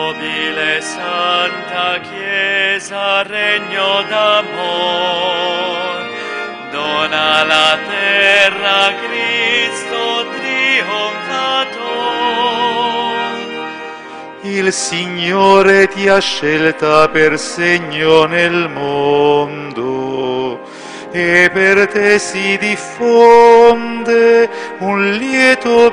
Nobile Santa Chiesa, regno d'amor, dona la terra Cristo trionfator. Il Signore ti ha scelta per segno nel mondo e per te si diffonde un lieto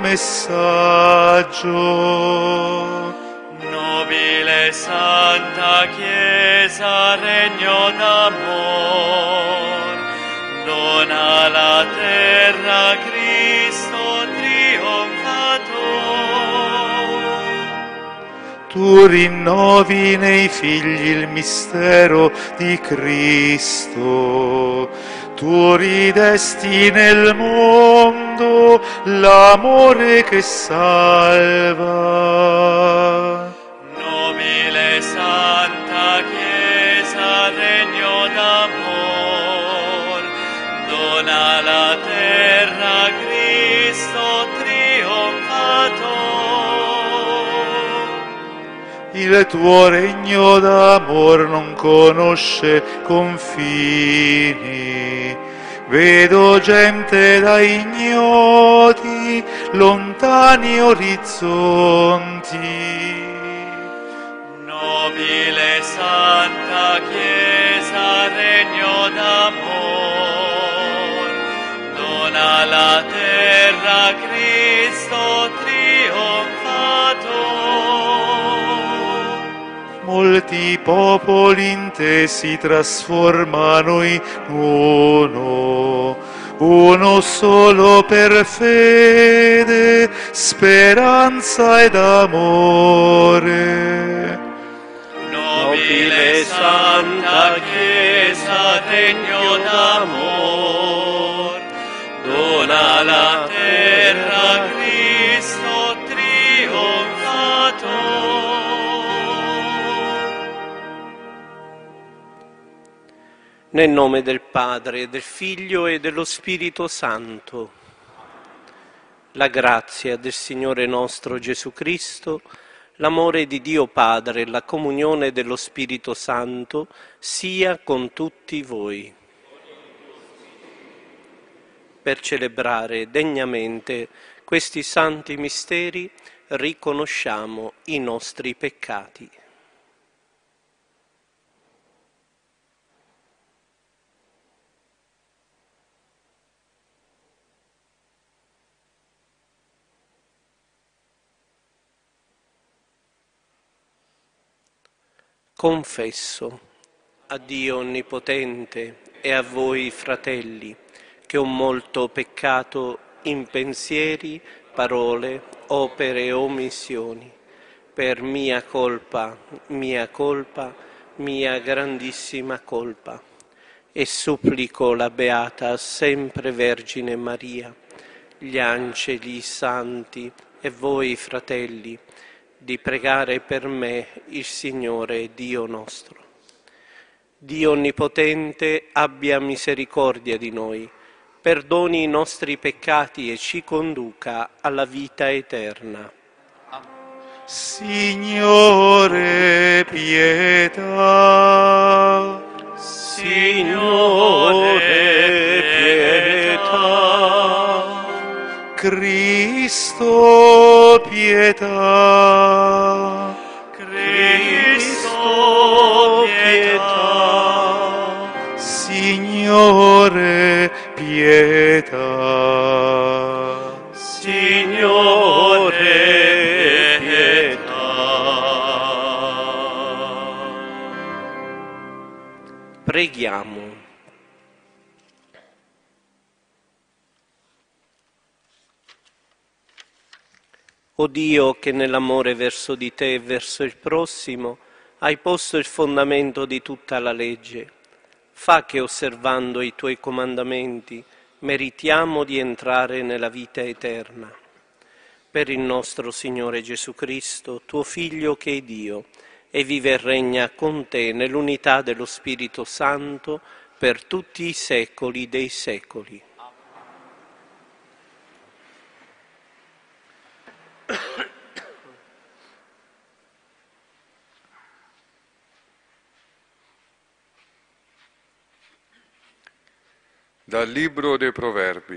messaggio. Nobile Santa Chiesa, regno d'amor, dona la terra Cristo trionfator. Tu rinnovi nei figli il mistero di Cristo, tu ridesti nel mondo l'amore che salva. Nobile Santa Chiesa, regno d'amor, dona la terra Cristo trionfator. Il tuo regno d'amor non conosce confini. Vedo gente da ignoti, lontani orizzonti. Nobile Santa Chiesa, regno d'amor, dona la terra Cristo trionfator. Molti popoli in te si trasformano in uno solo per fede, speranza ed amore. Nobile Santa Chiesa, regno d'amor, dona la terra Cristo trionfator. Nel nome del Padre, del Figlio e dello Spirito Santo. La grazia del Signore nostro Gesù Cristo, l'amore di Dio Padre e la comunione dello Spirito Santo sia con tutti voi. Per celebrare degnamente questi santi misteri riconosciamo i nostri peccati. Confesso a Dio Onnipotente e a voi, fratelli, che ho molto peccato in pensieri, parole, opere e omissioni, per mia colpa, mia grandissima colpa. E supplico la Beata sempre Vergine Maria, gli angeli, i santi e voi, fratelli, di pregare per me il Signore Dio nostro. Dio Onnipotente abbia misericordia di noi, perdoni i nostri peccati e ci conduca alla vita eterna. Signore, pietà. Signore, pietà. Cristo, pietà. Cristo, pietà. Signore, pietà. Signore, pietà. Preghiamo. O Dio, che nell'amore verso di te e verso il prossimo hai posto il fondamento di tutta la legge, fa che osservando i tuoi comandamenti meritiamo di entrare nella vita eterna. Per il nostro Signore Gesù Cristo, tuo Figlio che è Dio, e vive e regna con te nell'unità dello Spirito Santo per tutti i secoli dei secoli. Dal libro dei Proverbi.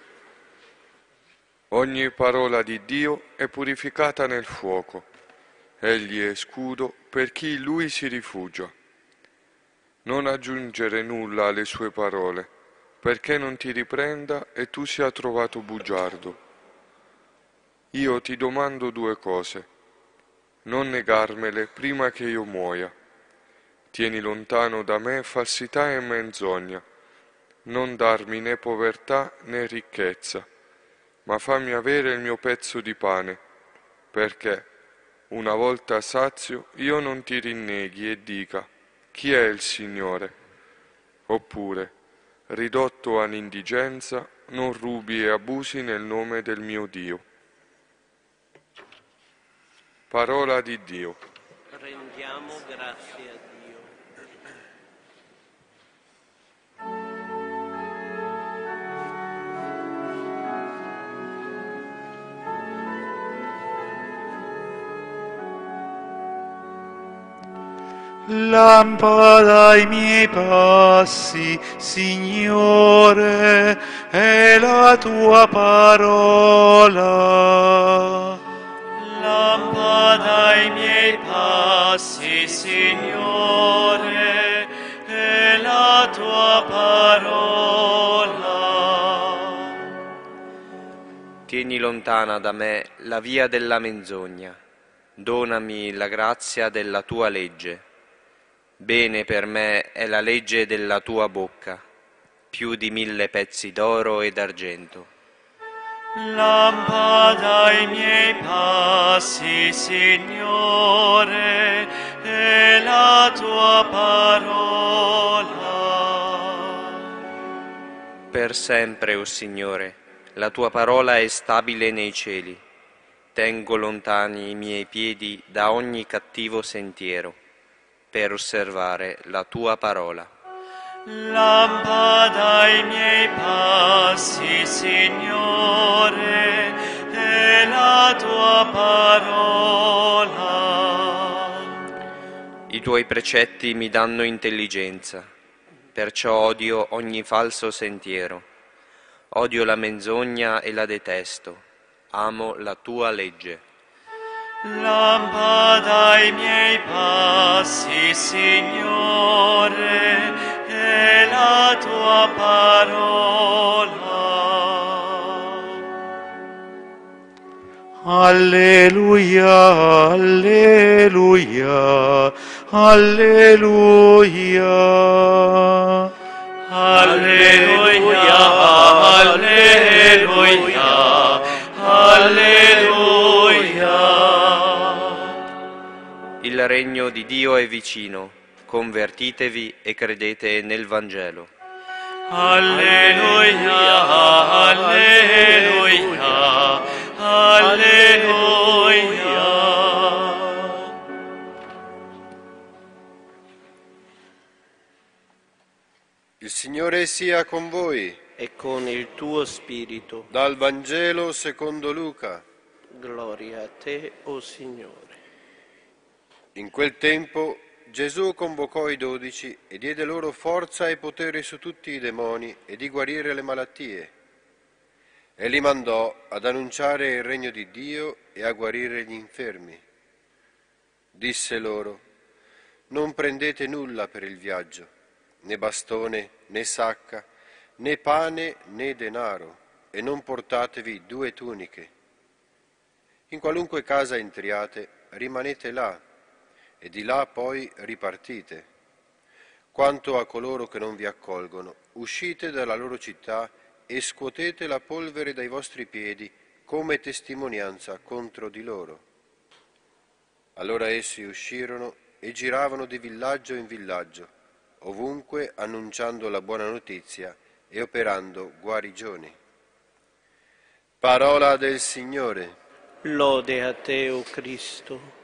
Ogni parola di Dio è purificata nel fuoco. Egli è scudo per chi in lui si rifugia. Non aggiungere nulla alle sue parole, perché non ti riprenda e tu sia trovato bugiardo. Io ti domando due cose. Non negarmele prima che io muoia. Tieni lontano da me falsità e menzogna. Non darmi né povertà né ricchezza, ma fammi avere il mio pezzo di pane, perché, una volta sazio, io non ti rinneghi e dica, chi è il Signore? Oppure, ridotto all'indigenza, non rubi e abusi nel nome del mio Dio. Parola di Dio. Rendiamo grazie a Dio. Lampada ai miei passi, Signore, è la tua parola. Lampada ai miei passi, Signore, è la tua parola. Tieni lontana da me la via della menzogna, donami la grazia della tua legge. Bene per me è la legge della tua bocca, più di 1000 pezzi d'oro e d'argento. Lampada ai miei passi, Signore, è la tua parola. Per sempre, o Signore, la tua parola è stabile nei cieli. Tengo lontani i miei piedi da ogni cattivo sentiero, per osservare la tua parola. Lampada ai miei passi, Signore, è la tua parola. I tuoi precetti mi danno intelligenza, perciò odio ogni falso sentiero. Odio la menzogna e la detesto. Amo la tua legge. Lampada ai miei passi, Signore, è la tua parola. Alleluia, alleluia, alleluia. Alleluia, alleluia, alleluia. Il regno di Dio è vicino, convertitevi e credete nel Vangelo. Alleluia, alleluia, alleluia. Il Signore sia con voi. E con il tuo spirito. Dal Vangelo secondo Luca. Gloria a te, o Signore. In quel tempo Gesù convocò i 12 e diede loro forza e potere su tutti i demoni e di guarire le malattie. E li mandò ad annunciare il regno di Dio e a guarire gli infermi. Disse loro: non prendete nulla per il viaggio, né bastone, né sacca, né pane, né denaro, e non portatevi 2 tuniche. In qualunque casa entriate, rimanete là, e di là poi ripartite. Quanto a coloro che non vi accolgono, uscite dalla loro città e scuotete la polvere dai vostri piedi come testimonianza contro di loro. Allora essi uscirono e giravano di villaggio in villaggio, ovunque annunciando la buona notizia e operando guarigioni. Parola del Signore. Lode a te, o Cristo.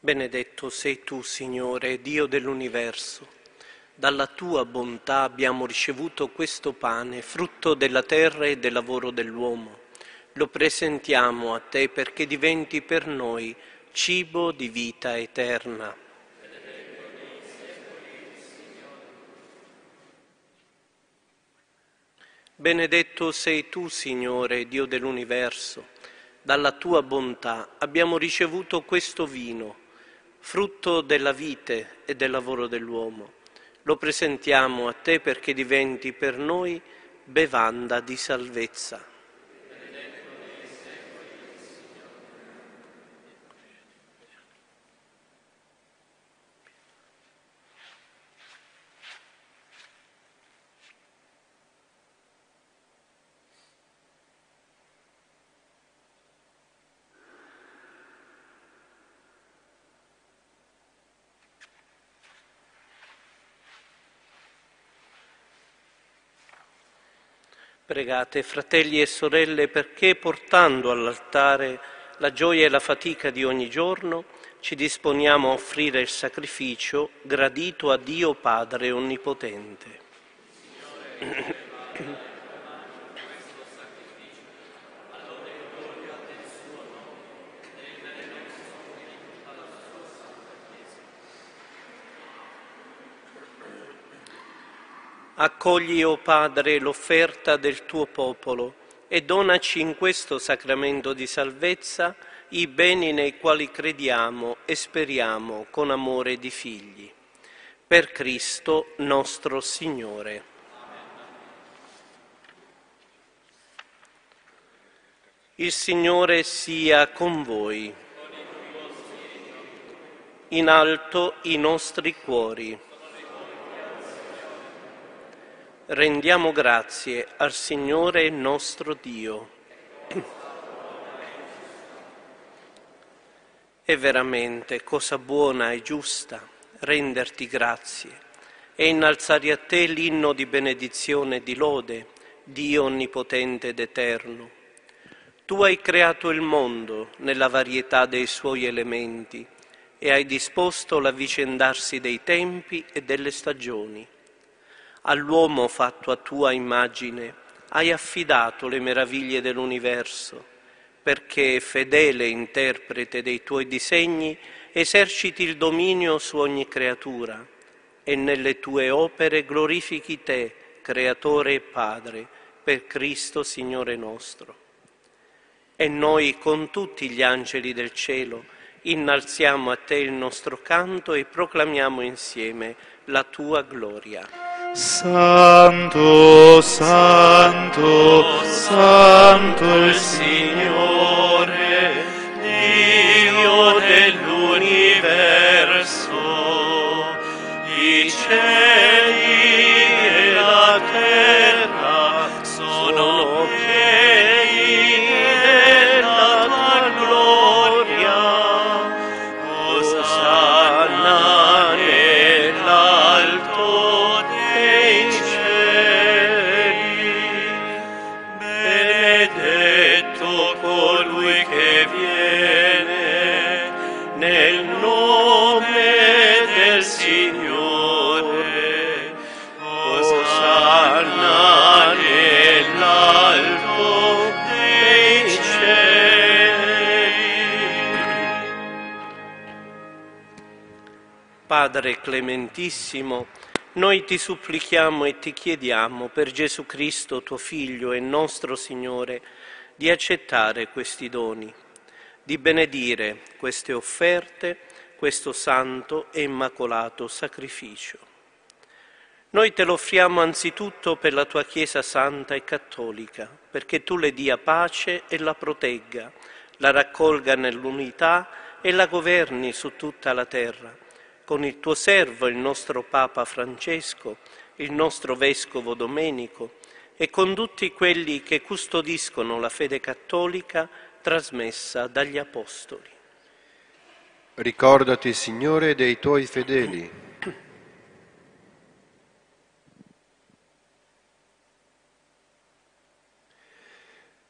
Benedetto sei tu, Signore, Dio dell'universo. Dalla tua bontà abbiamo ricevuto questo pane, frutto della terra e del lavoro dell'uomo. Lo presentiamo a te perché diventi per noi cibo di vita eterna. Benedetto sei tu, Signore, Dio dell'universo. Dalla tua bontà abbiamo ricevuto questo vino, frutto della vite e del lavoro dell'uomo. Lo presentiamo a te perché diventi per noi bevanda di salvezza. Pregate, fratelli e sorelle, perché portando all'altare la gioia e la fatica di ogni giorno, ci disponiamo a offrire il sacrificio gradito a Dio Padre Onnipotente. Accogli, o Padre, l'offerta del tuo popolo e donaci in questo sacramento di salvezza i beni nei quali crediamo e speriamo con amore di figli. Per Cristo nostro Signore. Il Signore sia con voi. In alto i nostri cuori. Rendiamo grazie al Signore nostro Dio. È veramente cosa buona e giusta renderti grazie e innalzare a te l'inno di benedizione e di lode, Dio onnipotente ed eterno. Tu hai creato il mondo nella varietà dei suoi elementi e hai disposto l'avvicendarsi dei tempi e delle stagioni. All'uomo fatto a tua immagine hai affidato le meraviglie dell'universo, perché, fedele interprete dei tuoi disegni, eserciti il dominio su ogni creatura e nelle tue opere glorifichi te, Creatore e Padre, per Cristo Signore nostro. E noi con tutti gli angeli del cielo innalziamo a te il nostro canto e proclamiamo insieme la tua gloria. Santo, Santo, Santo il Signore, Dio dell'universo, i cieli e la terra sono pieni della tua gloria. Osanna nell'alto dei cieli. Benedetto colui che viene nel nome del Signore. Osanna nell'alto dei cieli. Padre clementissimo, noi ti supplichiamo e ti chiediamo per Gesù Cristo, tuo Figlio e nostro Signore, di accettare questi doni, di benedire queste offerte, questo santo e immacolato sacrificio. Noi te lo offriamo anzitutto per la tua Chiesa santa e cattolica, perché tu le dia pace e la protegga, la raccolga nell'unità e la governi su tutta la terra, con il tuo servo, il nostro Papa Francesco, il nostro Vescovo Domenico e con tutti quelli che custodiscono la fede cattolica trasmessa dagli Apostoli. Ricordati, Signore, dei tuoi fedeli.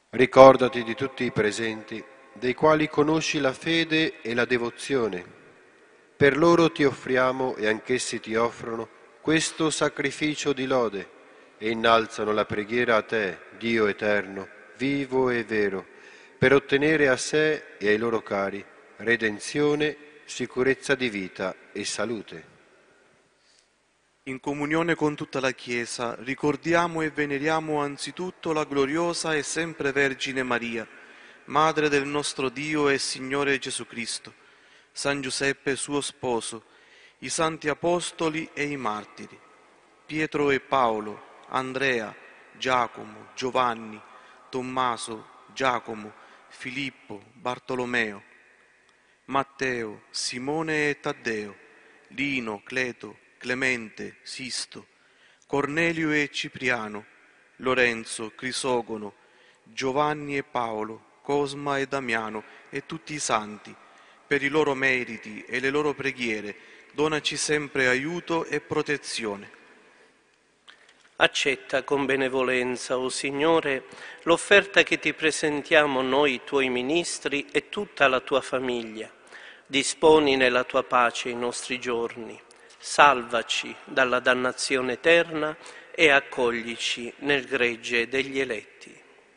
Ricordati di tutti i presenti, dei quali conosci la fede e la devozione. Per loro ti offriamo, e anch'essi ti offrono, questo sacrificio di lode, e innalzano la preghiera a te, Dio eterno, vivo e vero, per ottenere a sé e ai loro cari redenzione, sicurezza di vita e salute. In comunione con tutta la Chiesa ricordiamo e veneriamo anzitutto la gloriosa e sempre Vergine Maria, Madre del nostro Dio e Signore Gesù Cristo, San Giuseppe suo sposo, i Santi Apostoli e i Martiri, Pietro e Paolo, Andrea, Giacomo, Giovanni, Tommaso, Giacomo, Filippo, Bartolomeo, Matteo, Simone e Taddeo, Lino, Cleto, Clemente, Sisto, Cornelio e Cipriano, Lorenzo, Crisogono, Giovanni e Paolo, Cosma e Damiano e tutti i santi. Per i loro meriti e le loro preghiere, donaci sempre aiuto e protezione. Accetta con benevolenza, o Signore, l'offerta che ti presentiamo noi, tuoi ministri, e tutta la tua famiglia. Disponi nella tua pace i nostri giorni. Salvaci dalla dannazione eterna e accoglici nel gregge degli eletti.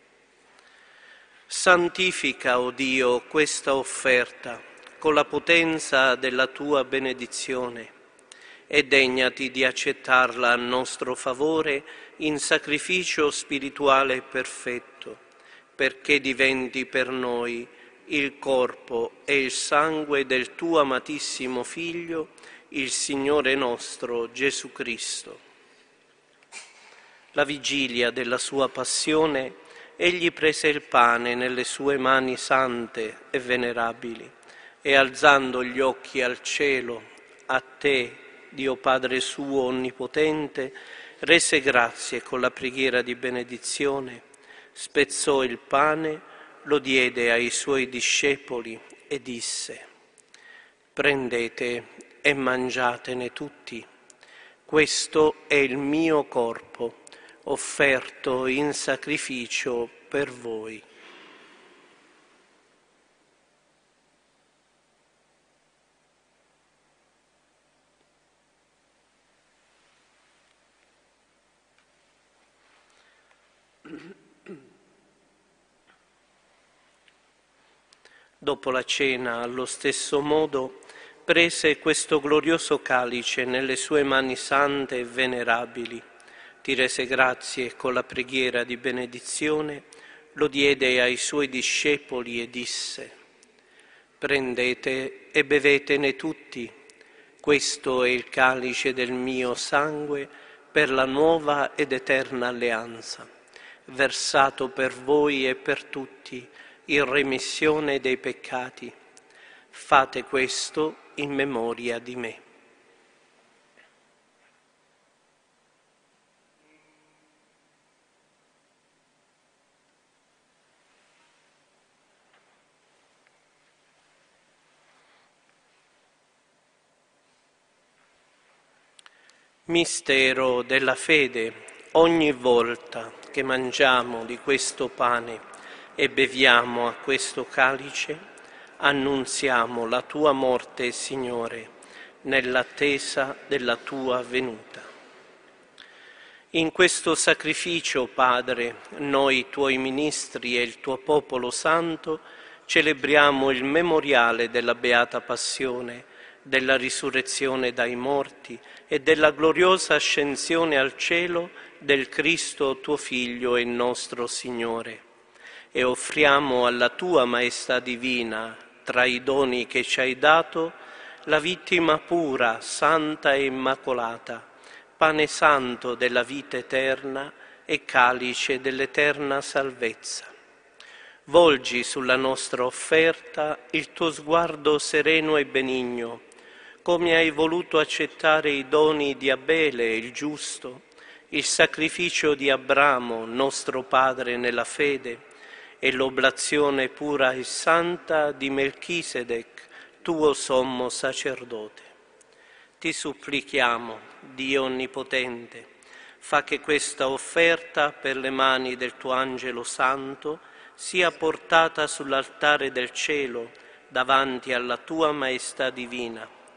Santifica, o Dio, questa offerta con la potenza della tua benedizione e degnati di accettarla a nostro favore in sacrificio spirituale perfetto, perché diventi per noi il corpo e il sangue del tuo amatissimo Figlio, il Signore nostro Gesù Cristo. La vigilia della sua passione, egli prese il pane nelle sue mani sante e venerabili e alzando gli occhi al cielo, a te, Dio Padre suo onnipotente, rese grazie con la preghiera di benedizione, spezzò il pane, lo diede ai suoi discepoli e disse: prendete e mangiatene tutti, questo è il mio corpo, offerto in sacrificio per voi. Dopo la cena, allo stesso modo, prese questo glorioso calice nelle sue mani sante e venerabili, ti rese grazie con la preghiera di benedizione, lo diede ai suoi discepoli e disse: prendete e bevetene tutti, questo è il calice del mio sangue per la nuova ed eterna alleanza, versato per voi e per tutti in remissione dei peccati. Fate questo in memoria di me. Mistero della fede. Ogni volta che mangiamo di questo pane e beviamo a questo calice, annunziamo la tua morte, Signore, nell'attesa della tua venuta. In questo sacrificio, Padre, noi tuoi ministri e il tuo popolo santo celebriamo il memoriale della beata passione, della risurrezione dai morti e della gloriosa ascensione al cielo del Cristo tuo Figlio e nostro Signore. E offriamo alla tua Maestà divina, tra i doni che ci hai dato, la vittima pura, santa e immacolata, pane santo della vita eterna e calice dell'eterna salvezza. Volgi sulla nostra offerta il tuo sguardo sereno e benigno, come hai voluto accettare i doni di Abele il giusto, il sacrificio di Abramo, nostro padre nella fede, e l'oblazione pura e santa di Melchisedec, tuo sommo sacerdote. Ti supplichiamo, Dio Onnipotente, fa che questa offerta per le mani del tuo Angelo Santo sia portata sull'altare del cielo davanti alla tua Maestà divina,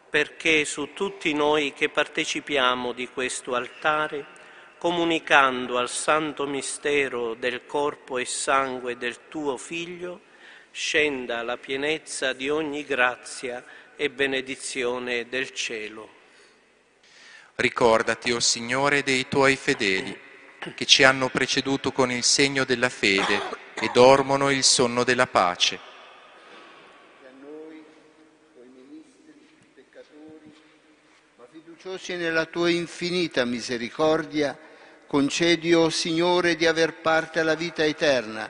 perché su tutti noi che partecipiamo di questo altare, comunicando al santo mistero del corpo e sangue del tuo Figlio, scenda la pienezza di ogni grazia e benedizione del cielo. Ricordati, o Signore, dei tuoi fedeli, che ci hanno preceduto con il segno della fede e dormono il sonno della pace. E a noi, tuoi ministri, peccatori, ma fiduciosi nella tua infinita misericordia, concedi, o Signore, di aver parte alla vita eterna,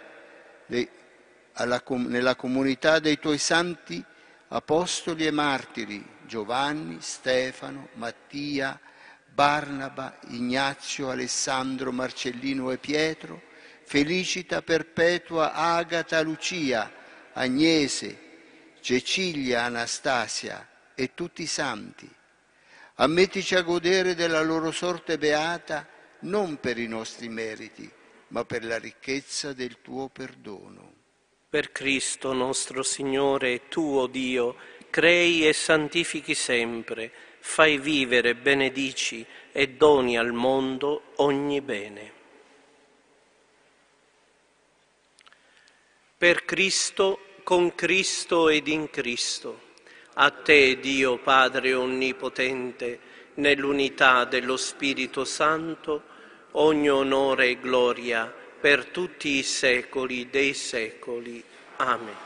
nella comunità dei tuoi santi apostoli e martiri, Giovanni, Stefano, Mattia, Barnaba, Ignazio, Alessandro, Marcellino e Pietro, Felicita, Perpetua, Agata, Lucia, Agnese, Cecilia, Anastasia e tutti i santi. Ammettici a godere della loro sorte beata non per i nostri meriti, ma per la ricchezza del tuo perdono. Per Cristo nostro Signore, tuo Dio, crei e santifichi sempre, fai vivere, benedici e doni al mondo ogni bene. Per Cristo, con Cristo ed in Cristo, a te, Dio Padre Onnipotente, nell'unità dello Spirito Santo, ogni onore e gloria per tutti i secoli dei secoli. Amen.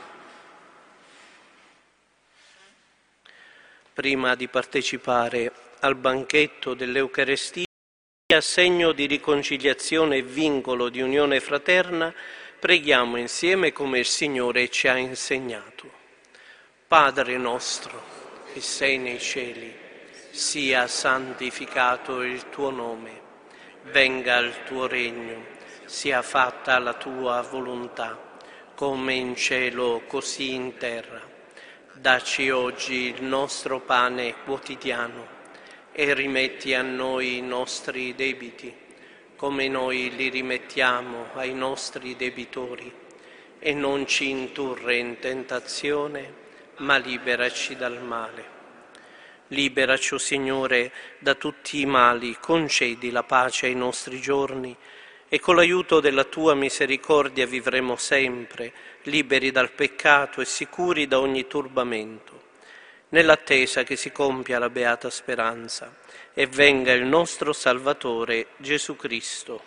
Prima di partecipare al banchetto dell'Eucarestia, a segno di riconciliazione e vincolo di unione fraterna, preghiamo insieme come il Signore ci ha insegnato. Padre nostro, che sei nei cieli, sia santificato il tuo nome, venga il tuo regno, sia fatta la tua volontà, come in cielo così in terra. Dacci oggi il nostro pane quotidiano e rimetti a noi i nostri debiti, come noi li rimettiamo ai nostri debitori, e non ci indurre in tentazione, ma liberaci dal male. Liberaci, o Signore, da tutti i mali, concedi la pace ai nostri giorni, e con l'aiuto della tua misericordia vivremo sempre, liberi dal peccato e sicuri da ogni turbamento, nell'attesa che si compia la beata speranza e venga il nostro Salvatore Gesù Cristo.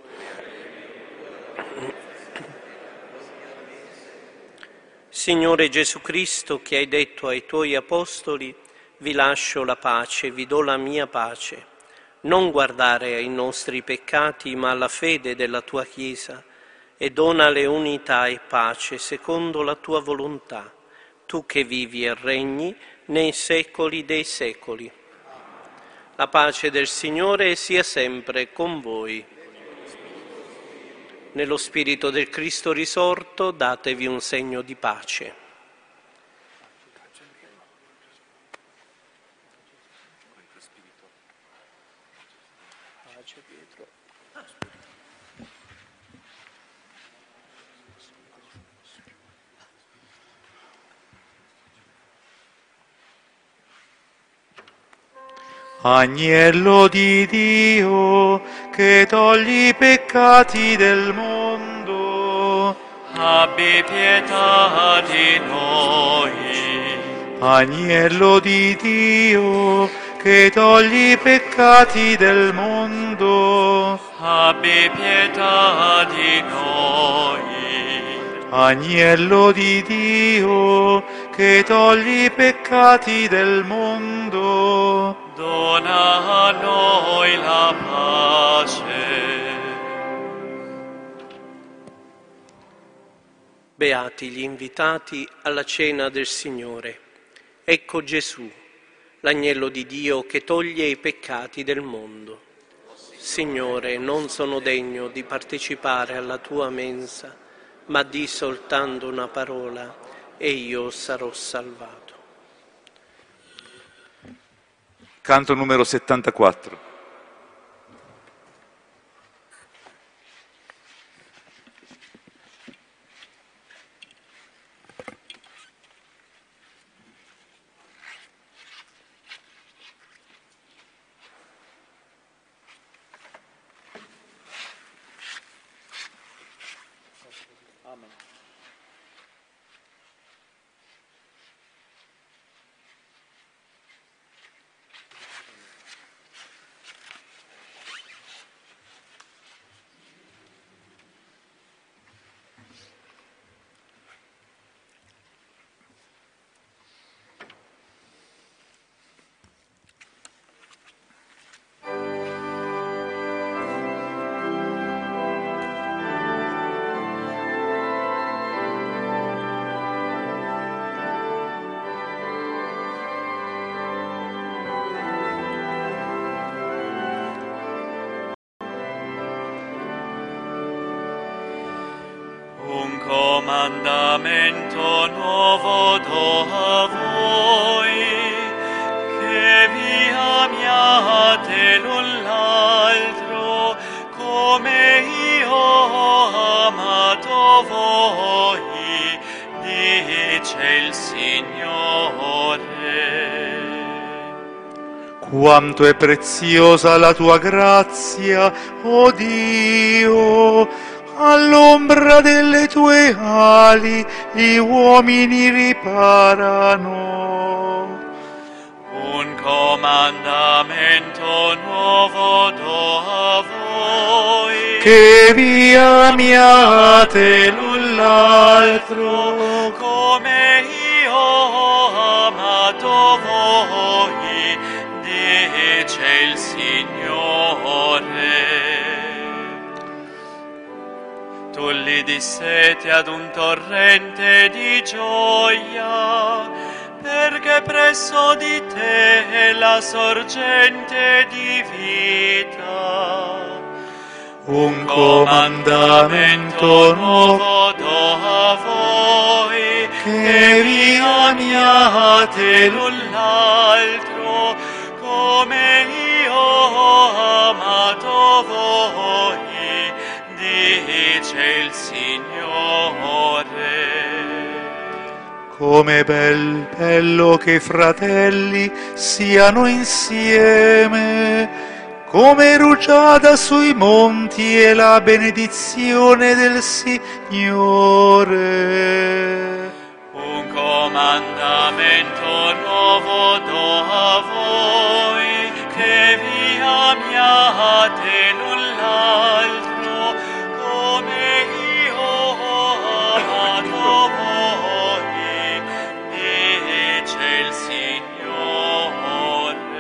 Signore Gesù Cristo, che hai detto ai tuoi apostoli: vi lascio la pace, vi do la mia pace. Non guardare ai nostri peccati, ma alla fede della tua Chiesa, e donale unità e pace secondo la tua volontà, tu che vivi e regni nei secoli dei secoli. La pace del Signore sia sempre con voi. Nello Spirito del Cristo risorto, datevi un segno di pace. Agnello di Dio, che togli i peccati del mondo, abbi pietà di noi. Agnello di Dio, che togli i peccati del mondo, Abbi pietà di noi. Agnello di Dio, che togli i peccati del mondo, Dona a noi la pace. Beati gli invitati alla cena del Signore. Ecco Gesù, l'agnello di Dio che toglie i peccati del mondo. Signore, non sono degno di partecipare alla tua mensa, ma di soltanto una parola e io sarò salvato. canto numero 74. comandamento nuovo do a voi, che vi amiate l'un l'altro come io ho amato voi, dice il Signore. Quanto è preziosa la tua grazia, o Dio! All'ombra delle tue ali gli uomini riparano. Un comandamento nuovo do a voi, Che vi amiate l'un l'altro come io ho amato voi, dice il Signore. Tu li disseti ad un torrente di gioia, perché presso di te è la sorgente di vita. Un comandamento nuovo do a voi, che vi amiate l'un l'altro come io ho amato voi, dice il Signore. Come bello che i fratelli siano insieme, come rugiada sui monti è la benedizione del Signore. Un comandamento nuovo do a voi, che vi amiate l'un l'altro come io ho amato voi, dice il Signore.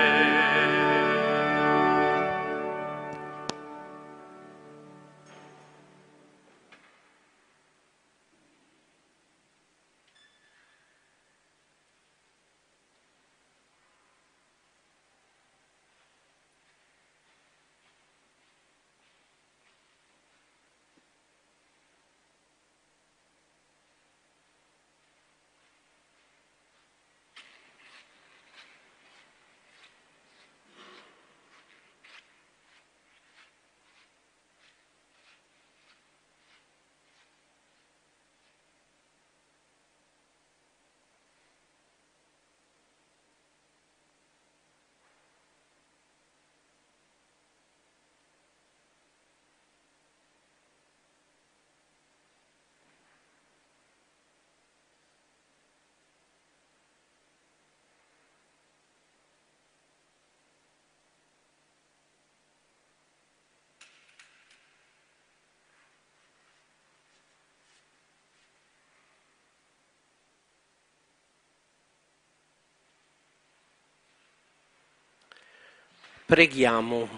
Preghiamo.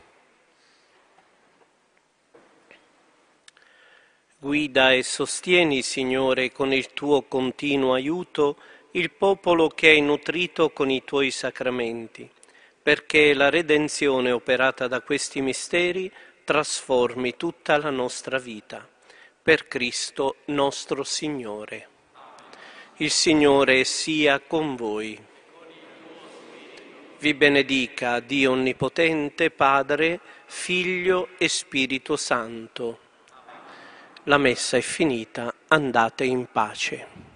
Guida e sostieni, Signore, con il tuo continuo aiuto il popolo che hai nutrito con i tuoi sacramenti, perché la redenzione operata da questi misteri trasformi tutta la nostra vita. Per Cristo nostro Signore. Il Signore sia con voi. Vi benedica Dio Onnipotente, Padre, Figlio e Spirito Santo. La messa è finita, andate in pace.